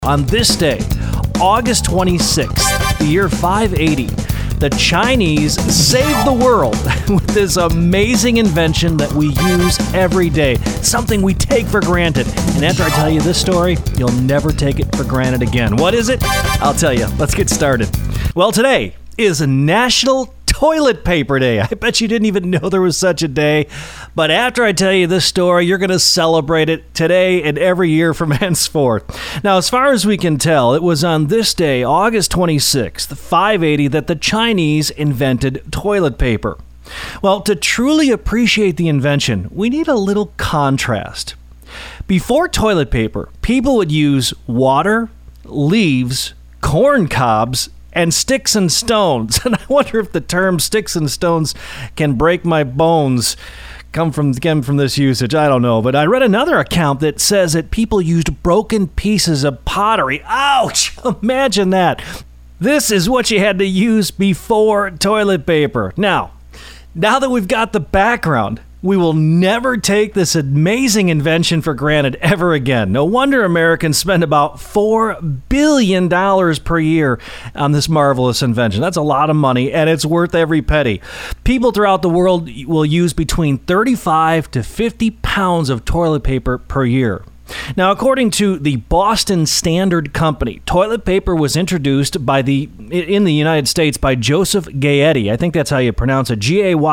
On this day, August 26th, the year 580, the Chinese saved the world with this amazing invention that we use every day, something we take for granted. And after I tell you this story, you'll never take it for granted again. What is it? I'll tell you. Let's get started. Well, today is National Toilet Paper Day. I bet you didn't even know there was such a day. But after I tell you this story, you're going to celebrate it today and every year from henceforth. Now, as far as we can tell, it was on this day, August 26th, 580, that the Chinese invented toilet paper. Well, to truly appreciate the invention, we need a little contrast. Before toilet paper, people would use water, leaves, corn cobs, and sticks and stones. And I wonder if the term sticks and stones can break my bones come from this usage. I don't know. But I read another account that says that people used broken pieces of pottery. Ouch! Imagine that. This is what you had to use before toilet paper. Now that we've got the background, we will never take this amazing invention for granted ever again. No wonder Americans spend about $4 billion per year on this marvelous invention. That's a lot of money, and it's worth every penny. People throughout the world will use between 35 to 50 pounds of toilet paper per year. Now, according to the Boston Standard Company, toilet paper was introduced in the United States by Joseph Gayetty. I think that's how you pronounce it,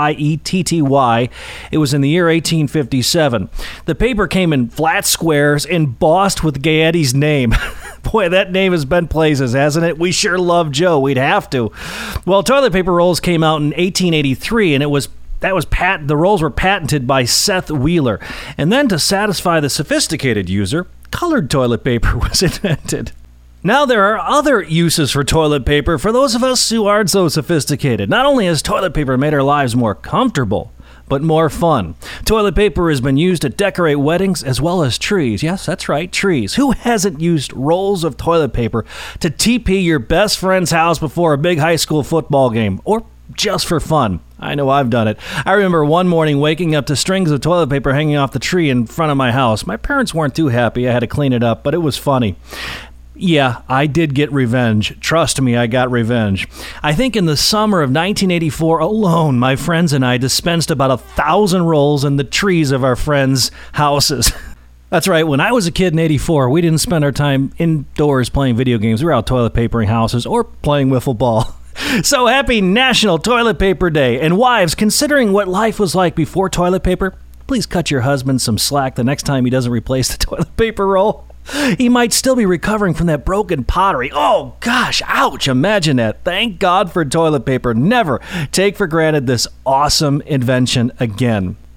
Gayetty. It was in the year 1857. The paper came in flat squares embossed with Gayetty's name. Boy, that name has been places, hasn't it? We sure love Joe. We'd have to. Well, toilet paper rolls came out in 1883, and the rolls were patented by Seth Wheeler. And then to satisfy the sophisticated user, colored toilet paper was invented. Now there are other uses for toilet paper for those of us who aren't so sophisticated. Not only has toilet paper made our lives more comfortable, but more fun. Toilet paper has been used to decorate weddings as well as trees. Yes, that's right, trees. Who hasn't used rolls of toilet paper to TP your best friend's house before a big high school football game, or just for fun? I know I've done it. I remember one morning waking up to strings of toilet paper hanging off the tree in front of my house. My parents weren't too happy. I had to clean it up, but it was funny. Yeah, I did get revenge. Trust me, I got revenge. I think in the summer of 1984 alone, my friends and I dispensed about 1,000 rolls in the trees of our friends' houses. That's right, when I was a kid in 84, we didn't spend our time indoors playing video games. We were out toilet papering houses or playing wiffle ball. So happy National Toilet Paper Day. And wives, considering what life was like before toilet paper, please cut your husband some slack the next time he doesn't replace the toilet paper roll. He might still be recovering from that broken pottery. Oh gosh, ouch, imagine that. Thank God for toilet paper. Never take for granted this awesome invention again.